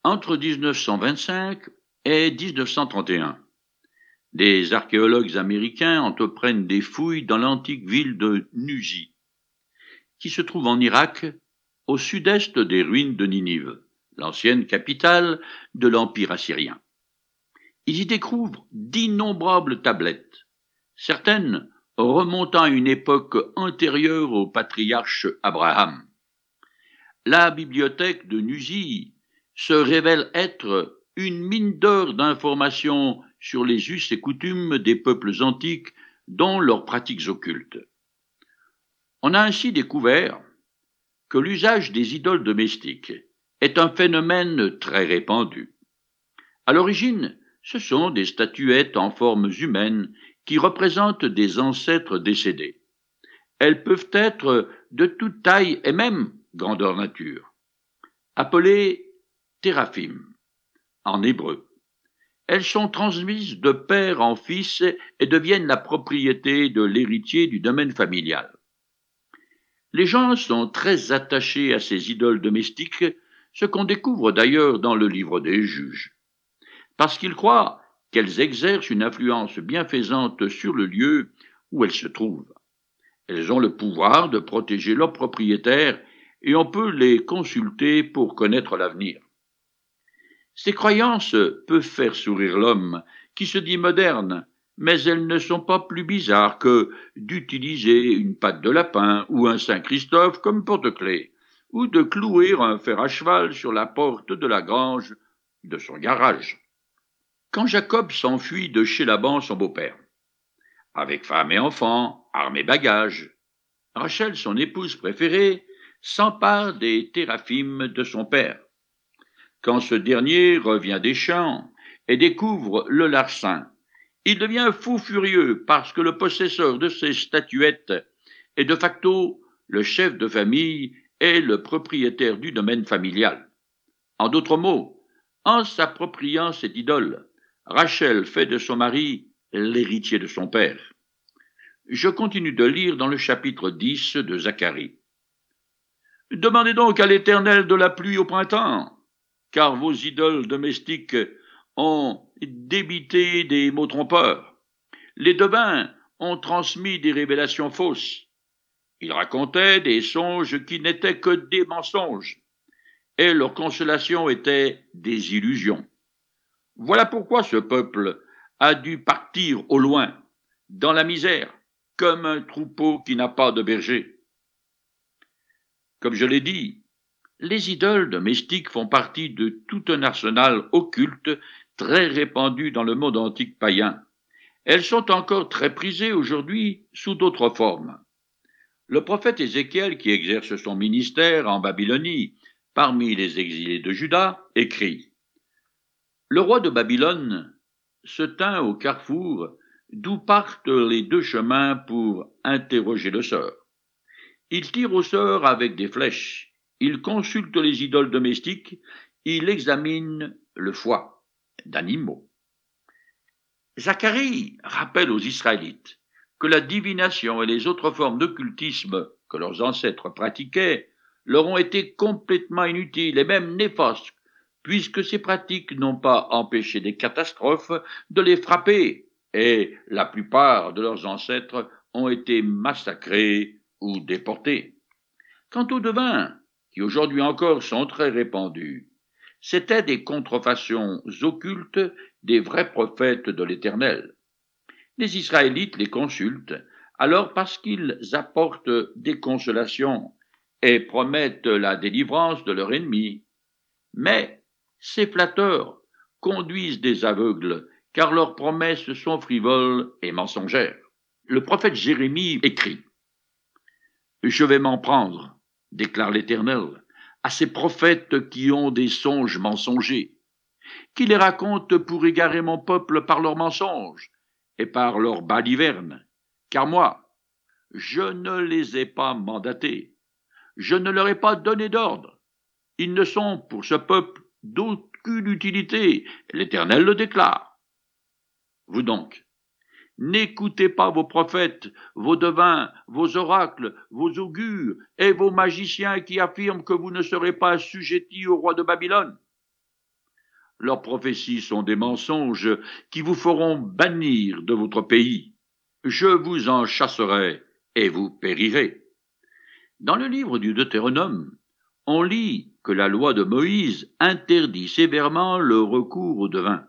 Entre 1925 et 1931, des archéologues américains entreprennent des fouilles dans l'antique ville de Nuzi, qui se trouve en Irak, au sud-est des ruines de Ninive, l'ancienne capitale de l'Empire assyrien. Ils y découvrent d'innombrables tablettes, certaines remontant à une époque antérieure au patriarche Abraham. La bibliothèque de Nuzi se révèle être une mine d'or d'informations sur les us et coutumes des peuples antiques, dont leurs pratiques occultes. On a ainsi découvert que l'usage des idoles domestiques est un phénomène très répandu. À l'origine, ce sont des statuettes en formes humaines qui représentent des ancêtres décédés. Elles peuvent être de toute taille et même grandeur nature. Appelées téraphim en hébreu. Elles sont transmises de père en fils et deviennent la propriété de l'héritier du domaine familial. Les gens sont très attachés à ces idoles domestiques, ce qu'on découvre d'ailleurs dans le livre des juges, parce qu'ils croient qu'elles exercent une influence bienfaisante sur le lieu où elles se trouvent. Elles ont le pouvoir de protéger leurs propriétaires et on peut les consulter pour connaître l'avenir. Ces croyances peuvent faire sourire l'homme qui se dit moderne, mais elles ne sont pas plus bizarres que d'utiliser une patte de lapin ou un Saint-Christophe comme porte-clés, ou de clouer un fer à cheval sur la porte de la grange de son garage. Quand Jacob s'enfuit de chez Laban, son beau-père, avec femme et enfants, armes et bagages, Rachel, son épouse préférée, s'empare des téraphim de son père. Quand ce dernier revient des champs et découvre le larcin, il devient fou furieux parce que le possesseur de ces statuettes est de facto le chef de famille et le propriétaire du domaine familial. En d'autres mots, en s'appropriant cette idole, Rachel fait de son mari l'héritier de son père. Je continue de lire dans le chapitre 10 de Zacharie. Demandez donc à l'Éternel de la pluie au printemps, car vos idoles domestiques ont débité des mots trompeurs. Les devins ont transmis des révélations fausses. Ils racontaient des songes qui n'étaient que des mensonges, et leur consolation était des illusions. Voilà pourquoi ce peuple a dû partir au loin, dans la misère, comme un troupeau qui n'a pas de berger. Comme je l'ai dit, les idoles domestiques font partie de tout un arsenal occulte très répandu dans le monde antique païen. Elles sont encore très prisées aujourd'hui sous d'autres formes. Le prophète Ézéchiel, qui exerce son ministère en Babylonie, parmi les exilés de Juda, écrit: Le roi de Babylone se tint au carrefour d'où partent les deux chemins pour interroger le sort. Il tire au sort avec des flèches, il consulte les idoles domestiques, il examine le foie d'animaux. Zacharie rappelle aux Israélites que la divination et les autres formes d'occultisme que leurs ancêtres pratiquaient leur ont été complètement inutiles et même néfastes, puisque ces pratiques n'ont pas empêché des catastrophes de les frapper, et la plupart de leurs ancêtres ont été massacrés ou déportés. Quant aux devins, qui aujourd'hui encore sont très répandus, c'étaient des contrefaçons occultes des vrais prophètes de l'Éternel. Les Israélites les consultent, alors parce qu'ils apportent des consolations et promettent la délivrance de leur ennemi. Mais ces flatteurs conduisent des aveugles, car leurs promesses sont frivoles et mensongères. Le prophète Jérémie écrit: Je vais m'en prendre, déclare l'Éternel, à ces prophètes qui ont des songes mensongers, qui les racontent pour égarer mon peuple par leurs mensonges et par leurs balivernes, car moi, je ne les ai pas mandatés, je ne leur ai pas donné d'ordre. Ils ne sont pour ce peuple d'aucune utilité, l'Éternel le déclare. Vous donc, n'écoutez pas vos prophètes, vos devins, vos oracles, vos augures et vos magiciens qui affirment que vous ne serez pas assujettis au roi de Babylone. Leurs prophéties sont des mensonges qui vous feront bannir de votre pays. Je vous en chasserai et vous périrez. Dans le livre du Deutéronome, on lit que la loi de Moïse interdit sévèrement le recours au devin.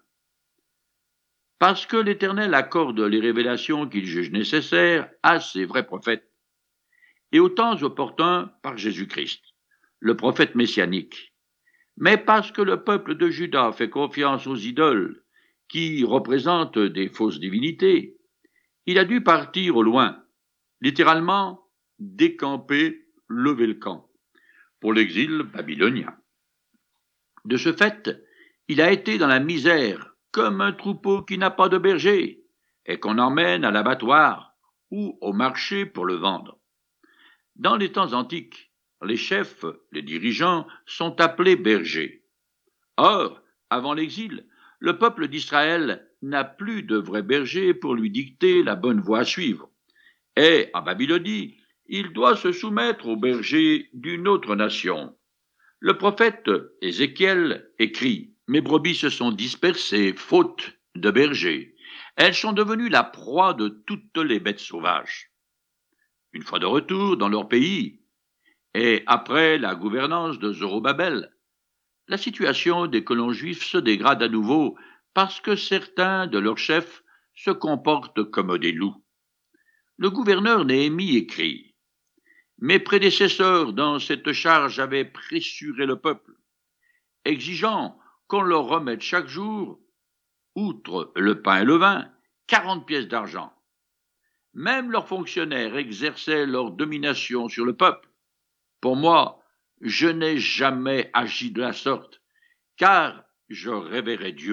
Parce que l'Éternel accorde les révélations qu'il juge nécessaires à ses vrais prophètes, et aux temps opportuns par Jésus-Christ, le prophète messianique. Mais parce que le peuple de Juda fait confiance aux idoles, qui représentent des fausses divinités, il a dû partir au loin, littéralement décamper, lever le camp, pour l'exil babylonien. De ce fait, il a été dans la misère, comme un troupeau qui n'a pas de berger, et qu'on emmène à l'abattoir ou au marché pour le vendre. Dans les temps antiques, les chefs, les dirigeants, sont appelés bergers. Or, avant l'exil, le peuple d'Israël n'a plus de vrai berger pour lui dicter la bonne voie à suivre. Et, en Babylonie, il doit se soumettre au berger d'une autre nation. Le prophète Ézéchiel écrit « Mes brebis se sont dispersées, faute de berger. Elles sont devenues la proie de toutes les bêtes sauvages. » Une fois de retour dans leur pays, et après la gouvernance de Zorobabel, la situation des colons juifs se dégrade à nouveau parce que certains de leurs chefs se comportent comme des loups. Le gouverneur Néhémie écrit « Mes prédécesseurs dans cette charge avaient pressuré le peuple, exigeant qu'on leur remette chaque jour, outre le pain et le vin, 40 pièces d'argent. Même leurs fonctionnaires exerçaient leur domination sur le peuple. Pour moi, je n'ai jamais agi de la sorte, car je révérais Dieu. »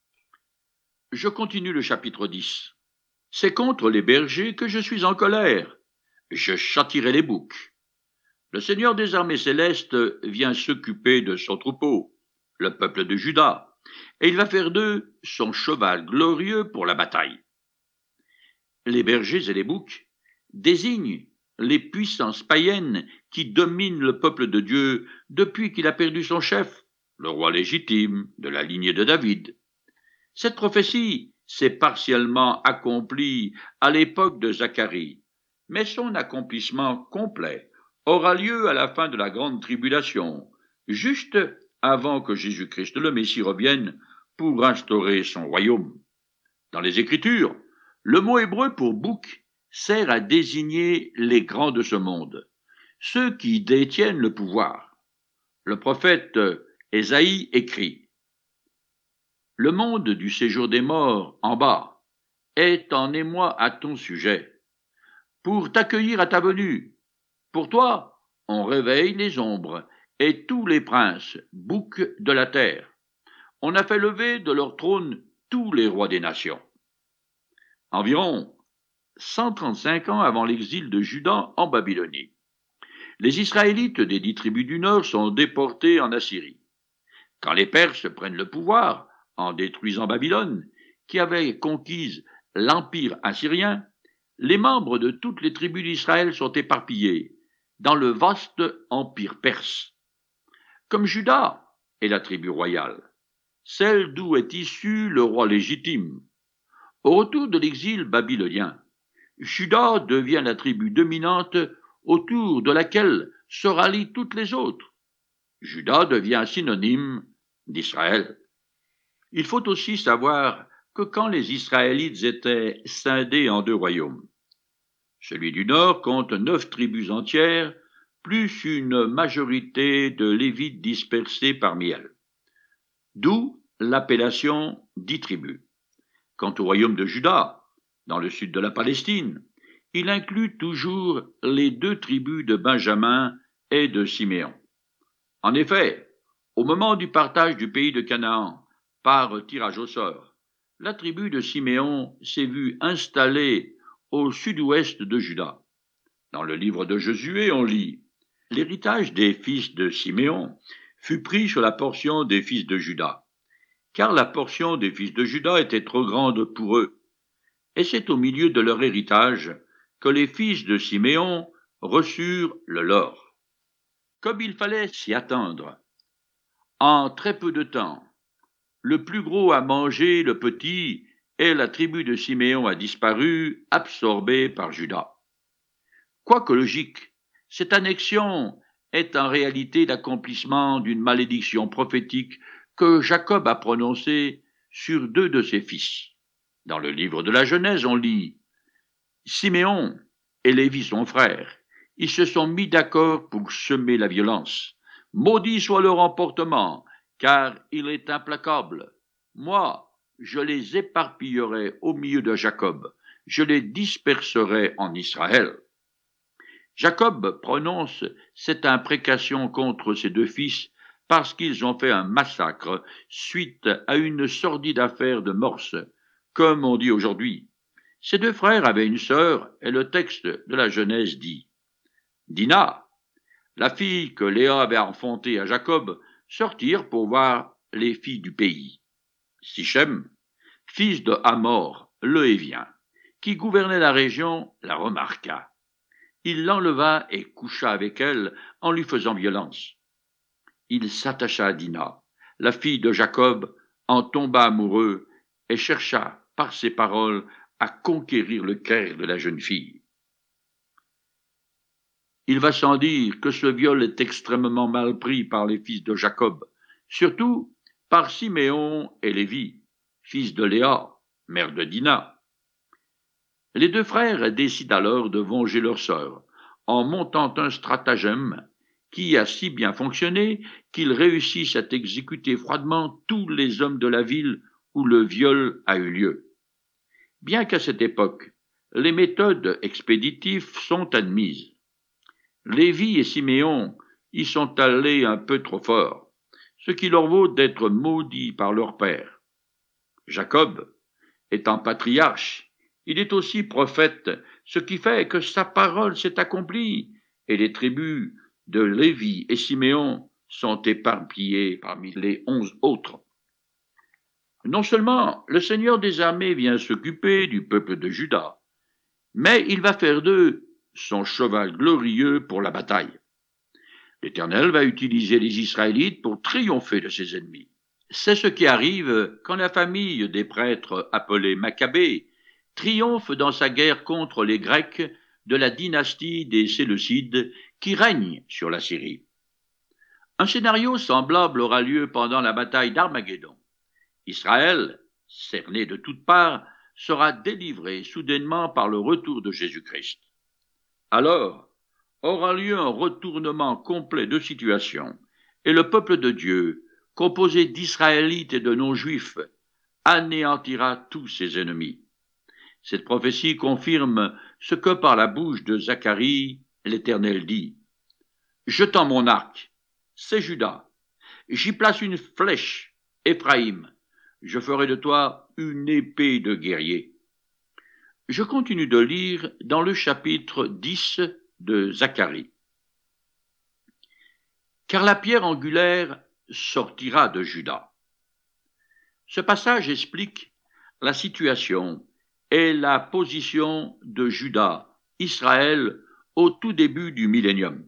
Je continue le chapitre 10. C'est contre les bergers que je suis en colère. Je châtierai les boucs. Le Seigneur des armées célestes vient s'occuper de son troupeau, le peuple de Juda, et il va faire d'eux son cheval glorieux pour la bataille. Les bergers et les boucs désignent les puissances païennes qui dominent le peuple de Dieu depuis qu'il a perdu son chef, le roi légitime de la lignée de David. Cette prophétie s'est partiellement accomplie à l'époque de Zacharie, mais son accomplissement complet aura lieu à la fin de la grande tribulation, juste avant que Jésus-Christ le Messie revienne pour instaurer son royaume. Dans les Écritures, le mot hébreu pour bouc sert à désigner les grands de ce monde, ceux qui détiennent le pouvoir. Le prophète Ésaïe écrit « Le monde du séjour des morts en bas est en émoi à ton sujet, pour t'accueillir à ta venue. Pour toi, on réveille les ombres et tous les princes, boucs de la terre. On a fait lever de leur trône tous les rois des nations. » Environ 135 ans avant l'exil de Juda en Babylonie, les Israélites des 10 tribus du Nord sont déportés en Assyrie. Quand les Perses prennent le pouvoir, en détruisant Babylone, qui avait conquis l'empire assyrien, les membres de toutes les tribus d'Israël sont éparpillés dans le vaste empire perse. Comme Juda est la tribu royale, celle d'où est issu le roi légitime. Au retour de l'exil babylonien, Juda devient la tribu dominante autour de laquelle se rallient toutes les autres. Juda devient synonyme d'Israël. Il faut aussi savoir que quand les Israélites étaient scindés en 2 royaumes, celui du Nord compte 9 tribus entières, plus une majorité de Lévites dispersés parmi elles. D'où l'appellation 10 tribus. Quant au royaume de Juda, dans le sud de la Palestine, il inclut toujours les 2 tribus de Benjamin et de Siméon. En effet, au moment du partage du pays de Canaan par tirage au sort, la tribu de Siméon s'est vue installée au sud-ouest de Juda. Dans le livre de Josué, on lit « L'héritage des fils de Siméon fut pris sur la portion des fils de Juda, car la portion des fils de Juda était trop grande pour eux. Et c'est au milieu de leur héritage que les fils de Siméon reçurent le leur. » Comme il fallait s'y attendre, en très peu de temps, le plus gros a mangé le petit, et la tribu de Siméon a disparu, absorbée par Juda. Quoique logique, cette annexion est en réalité l'accomplissement d'une malédiction prophétique que Jacob a prononcée sur 2 de ses fils. Dans le livre de la Genèse, on lit « Siméon et Lévi son frère, ils se sont mis d'accord pour semer la violence. Maudit soit leur emportement, car il est implacable. Moi, je les éparpillerai au milieu de Jacob, je les disperserai en Israël. » Jacob prononce cette imprécation contre ses 2 fils parce qu'ils ont fait un massacre suite à une sordide affaire de morse, comme on dit aujourd'hui. Ces 2 frères avaient une sœur, et le texte de la Genèse dit « Dina, la fille que Léa avait enfantée à Jacob, sortirent pour voir les filles du pays. Sichem, fils de Hamor, le Hévien, qui gouvernait la région, la remarqua. Il l'enleva et coucha avec elle en lui faisant violence. Il s'attacha à Dina, la fille de Jacob, en tomba amoureux et chercha, par ses paroles, à conquérir le cœur de la jeune fille. Il va sans dire que ce viol est extrêmement mal pris par les fils de Jacob, surtout par Siméon et Lévi, fils de Léa, mère de Dina. Les 2 frères décident alors de venger leur sœur, en montant un stratagème qui a si bien fonctionné qu'ils réussissent à exécuter froidement tous les hommes de la ville où le viol a eu lieu. Bien qu'à cette époque, les méthodes expéditives sont admises. Lévi et Siméon y sont allés un peu trop fort, ce qui leur vaut d'être maudits par leur père. Jacob, étant patriarche, il est aussi prophète, ce qui fait que sa parole s'est accomplie, et les tribus de Lévi et Siméon sont éparpillées parmi les 11 autres. Non seulement le Seigneur des armées vient s'occuper du peuple de Juda, mais il va faire d'eux son cheval glorieux pour la bataille. L'Éternel va utiliser les Israélites pour triompher de ses ennemis. C'est ce qui arrive quand la famille des prêtres appelés Maccabées triomphe dans sa guerre contre les Grecs de la dynastie des Séleucides qui règne sur la Syrie. Un scénario semblable aura lieu pendant la bataille d'Armageddon. Israël, cerné de toutes parts, sera délivré soudainement par le retour de Jésus-Christ. Alors aura lieu un retournement complet de situation, et le peuple de Dieu, composé d'Israélites et de non-juifs, anéantira tous ses ennemis. Cette prophétie confirme ce que par la bouche de Zacharie, l'Éternel dit. « Je tends mon arc, c'est Juda. J'y place une flèche, Éphraïm. Je ferai de toi une épée de guerrier. » Je continue de lire dans le chapitre 10 de Zacharie. « Car la pierre angulaire sortira de Juda. » Ce passage explique la situation et la position de Juda, Israël, au tout début du millénium.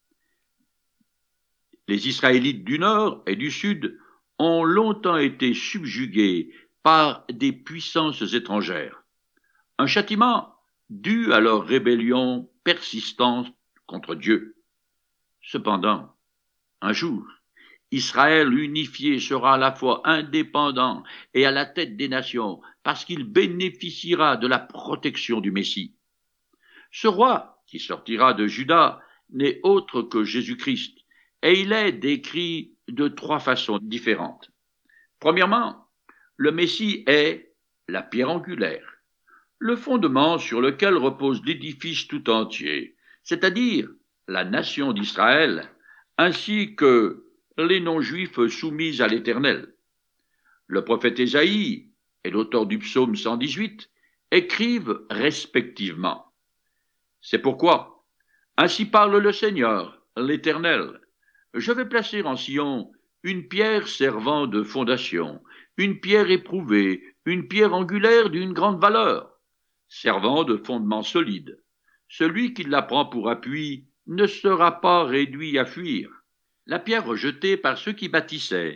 Les Israélites du nord et du sud ont longtemps été subjugués par des puissances étrangères. Un châtiment dû à leur rébellion persistante contre Dieu. Cependant, un jour, Israël unifié sera à la fois indépendant et à la tête des nations parce qu'il bénéficiera de la protection du Messie. Ce roi qui sortira de Juda n'est autre que Jésus-Christ et il est décrit de 3 façons différentes. Premièrement, le Messie est la pierre angulaire, le fondement sur lequel repose l'édifice tout entier, c'est-à-dire la nation d'Israël, ainsi que les non-juifs soumis à l'Éternel. Le prophète Ésaïe et l'auteur du psaume 118 écrivent respectivement. C'est pourquoi, ainsi parle le Seigneur, l'Éternel, je vais placer en Sion une pierre servant de fondation, une pierre éprouvée, une pierre angulaire d'une grande valeur, servant de fondement solide. Celui qui la prend pour appui ne sera pas réduit à fuir. La pierre rejetée par ceux qui bâtissaient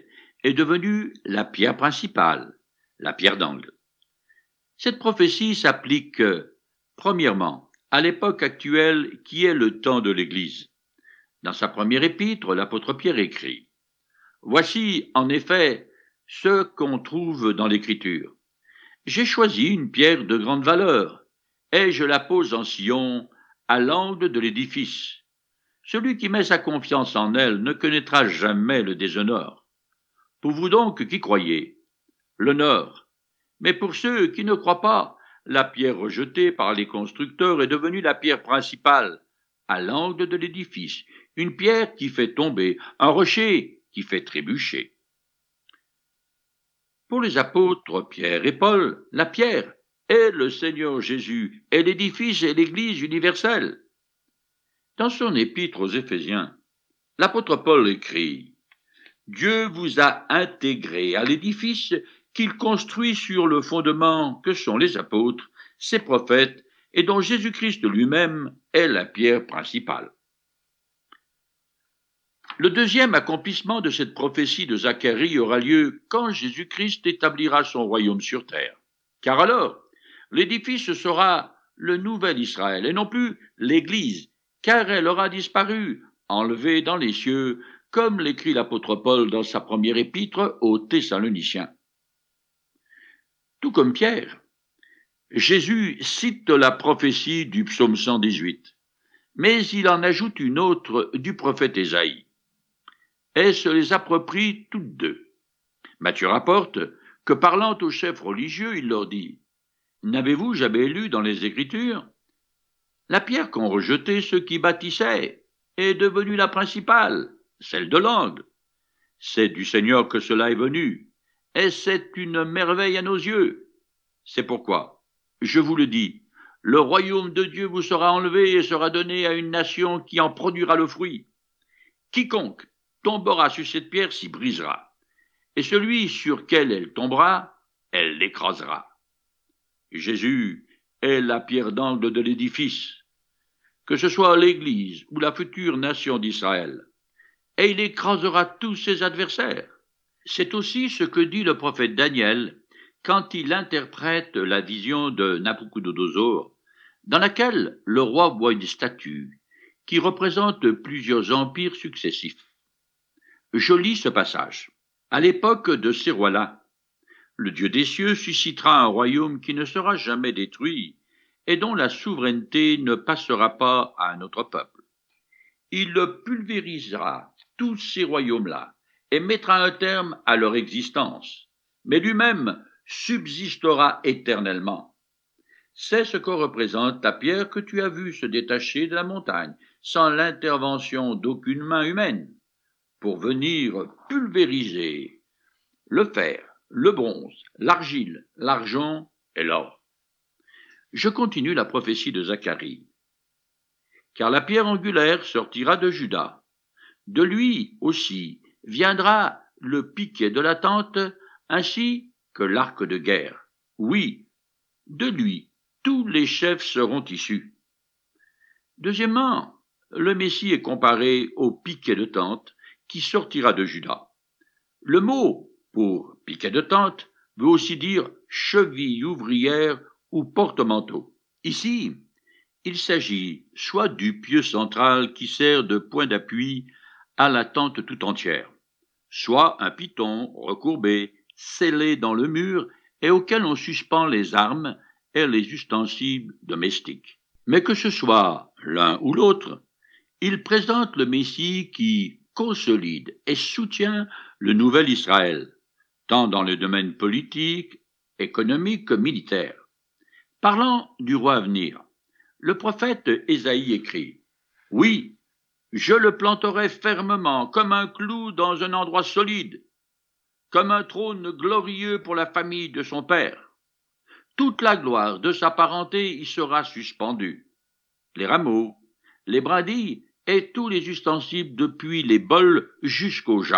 est devenue la pierre principale, la pierre d'angle. Cette prophétie s'applique, premièrement, à l'époque actuelle qui est le temps de l'Église. Dans sa première épître, l'apôtre Pierre écrit « Voici, en effet, ce qu'on trouve dans l'Écriture. J'ai choisi une pierre de grande valeur, et je la pose en sillon, à l'angle de l'édifice. Celui qui met sa confiance en elle ne connaîtra jamais le déshonneur. Pour vous donc qui croyez, l'honneur. Mais pour ceux qui ne croient pas, la pierre rejetée par les constructeurs est devenue la pierre principale, à l'angle de l'édifice, une pierre qui fait tomber, un rocher qui fait trébucher. » Pour les apôtres Pierre et Paul, la pierre est le Seigneur Jésus, et l'édifice est l'Église universelle. Dans son épître aux Éphésiens, l'apôtre Paul écrit « Dieu vous a intégrés à l'édifice qu'il construit sur le fondement que sont les apôtres, ses prophètes, et dont Jésus-Christ lui-même est la pierre principale. » Le deuxième accomplissement de cette prophétie de Zacharie aura lieu quand Jésus-Christ établira son royaume sur terre. Car alors, l'édifice sera le nouvel Israël et non plus l'Église, car elle aura disparu, enlevée dans les cieux, comme l'écrit l'apôtre Paul dans sa première épître aux Thessaloniciens. Tout comme Pierre, Jésus cite la prophétie du psaume 118, mais il en ajoute une autre du prophète Ésaïe, et se les approprie toutes deux. Matthieu rapporte que parlant aux chefs religieux, il leur dit « N'avez-vous jamais lu dans les Écritures ? La pierre qu'ont rejetée ceux qui bâtissaient est devenue la principale, celle de l'angle. C'est du Seigneur que cela est venu, et c'est une merveille à nos yeux. C'est pourquoi, je vous le dis, le royaume de Dieu vous sera enlevé et sera donné à une nation qui en produira le fruit. Quiconque tombera sur cette pierre s'y brisera, et celui sur quel elle tombera, elle l'écrasera. » Jésus est la pierre d'angle de l'édifice, que ce soit l'Église ou la future nation d'Israël, et il écrasera tous ses adversaires. C'est aussi ce que dit le prophète Daniel quand il interprète la vision de Nabuchodonosor, dans laquelle le roi voit une statue qui représente plusieurs empires successifs. Je lis ce passage. À l'époque de ces rois-là, le Dieu des cieux suscitera un royaume qui ne sera jamais détruit et dont la souveraineté ne passera pas à un autre peuple. Il pulvérisera tous ces royaumes-là et mettra un terme à leur existence, mais lui-même subsistera éternellement. C'est ce que représente la pierre que tu as vue se détacher de la montagne, sans l'intervention d'aucune main humaine, pour venir pulvériser le fer, le bronze, l'argile, l'argent et l'or. Je continue la prophétie de Zacharie. Car la pierre angulaire sortira de Juda. De lui aussi viendra le piquet de la tente, ainsi que l'arc de guerre. Oui, de lui tous les chefs seront issus. Deuxièmement, le Messie est comparé au piquet de tente qui sortira de Juda. Le mot pour piquet de tente veut aussi dire cheville ouvrière ou porte-manteau. Ici, il s'agit soit du pieu central qui sert de point d'appui à la tente tout entière, soit un piton recourbé, scellé dans le mur et auquel on suspend les armes et les ustensiles domestiques. Mais que ce soit l'un ou l'autre, il présente le Messie qui consolide et soutient le nouvel Israël, tant dans le domaine politique, économique que militaire. Parlant du roi à venir, le prophète Ésaïe écrit « Oui, je le planterai fermement comme un clou dans un endroit solide, comme un trône glorieux pour la famille de son père. Toute la gloire de sa parenté y sera suspendue. Les rameaux, les brindilles et tous les ustensiles depuis les bols jusqu'aux jarres. »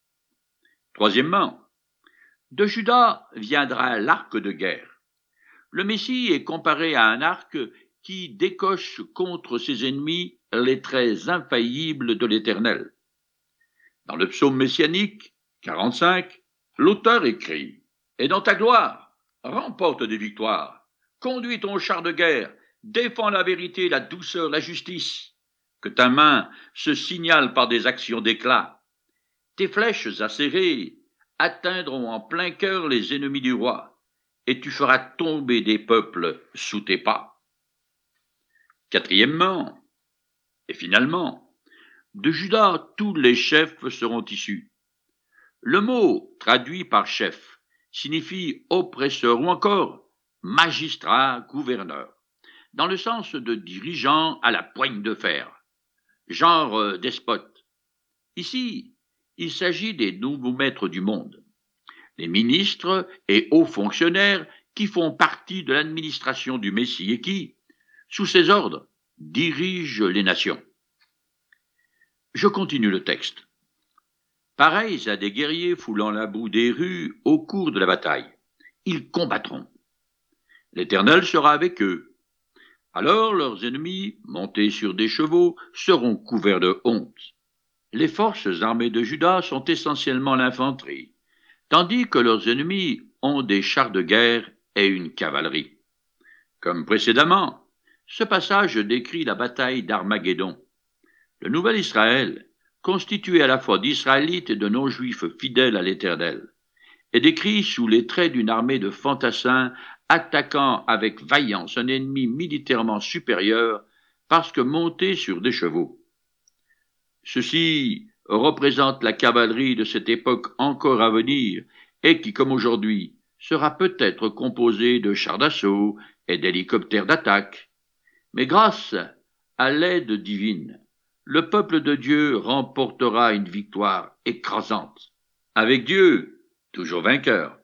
Troisièmement, de Juda viendra l'arc de guerre. Le Messie est comparé à un arc qui décoche contre ses ennemis les traits infaillibles de l'Éternel. Dans le psaume messianique, 45. L'auteur écrit: Et dans ta gloire, remporte des victoires, conduis ton char de guerre, défends la vérité, la douceur, la justice. Que ta main se signale par des actions d'éclat. Tes flèches acérées atteindront en plein cœur les ennemis du roi, et tu feras tomber des peuples sous tes pas. Quatrièmement, et finalement, de Juda tous les chefs seront issus. Le mot traduit par chef signifie oppresseur ou encore magistrat, gouverneur, dans le sens de dirigeant à la poigne de fer, genre despote. Ici, il s'agit des nouveaux maîtres du monde, les ministres et hauts fonctionnaires qui font partie de l'administration du Messie et qui, sous ses ordres, dirigent les nations. Je continue le texte. Pareils à des guerriers foulant la boue des rues au cours de la bataille, ils combattront. L'Éternel sera avec eux. Alors leurs ennemis, montés sur des chevaux, seront couverts de honte. Les forces armées de Juda sont essentiellement l'infanterie, tandis que leurs ennemis ont des chars de guerre et une cavalerie. Comme précédemment, ce passage décrit la bataille d'Armageddon. Le nouvel Israël, constitué à la fois d'Israélites et de non-juifs fidèles à l'Éternel, est décrit sous les traits d'une armée de fantassins attaquant avec vaillance un ennemi militairement supérieur parce que monté sur des chevaux. Ceci représente la cavalerie de cette époque encore à venir et qui, comme aujourd'hui, sera peut-être composée de chars d'assaut et d'hélicoptères d'attaque. Mais grâce à l'aide divine, le peuple de Dieu remportera une victoire écrasante. Avec Dieu, toujours vainqueur.